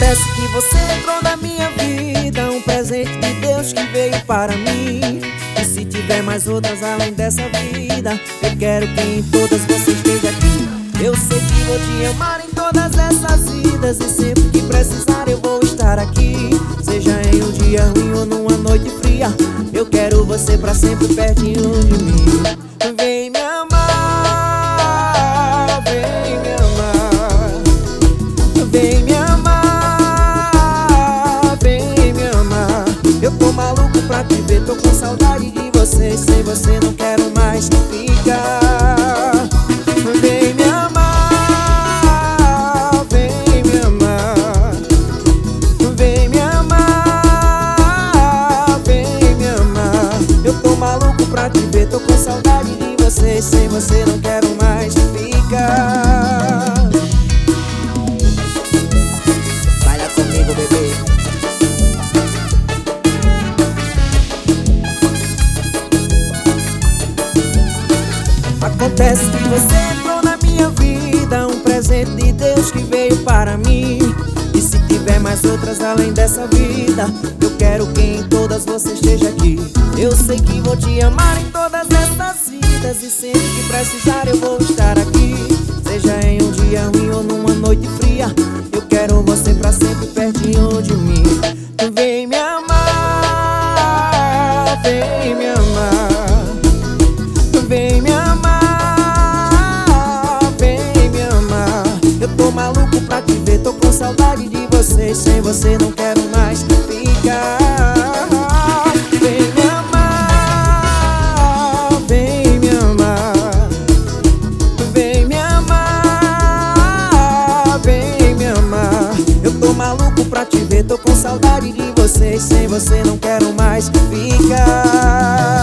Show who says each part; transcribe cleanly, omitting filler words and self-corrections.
Speaker 1: Acontece que você entrou na minha vida, um presente de Deus que veio para mim. E se tiver mais outras além dessa vida, eu quero que em todas você esteja aqui. Eu sei que vou te amar em todas essas vidas, e sempre que precisar eu vou estar aqui. Seja em um dia ruim ou numa noite fria, eu quero você pra sempre pertinho de mim. Vem me amar, vem me amar. Vem me amar, vem me amar. Eu tô maluco pra te ver, tô com saudade de você. Sem você não quero mais ficar. Vem me amar, vem me amar. Vem me amar, vem me amar. Eu tô maluco pra te ver, tô com saudade de você. Sem você não quero mais ficar. Bebê. Acontece que você entrou na minha vida, um presente de Deus que veio para mim. E se tiver mais outras além dessa vida, eu quero que em todas você esteja aqui. Eu sei que vou te amar em todas essas vidas, e sempre que precisar eu vou estar aqui. Seja em um dia ruim ou numa noite fria, eu quero você pra sempre pertinho de mim. Vem me amar, vem me amar. Vem me amar, vem me amar. Eu tô maluco pra te ver, tô com saudade de você. Sem você não quero mais ficar. Vem me amar, vem me amar. Vem me amar, vem me amar. Eu tô maluco pra te ver, tô com saudade de você. Sem você não quero mais ficar.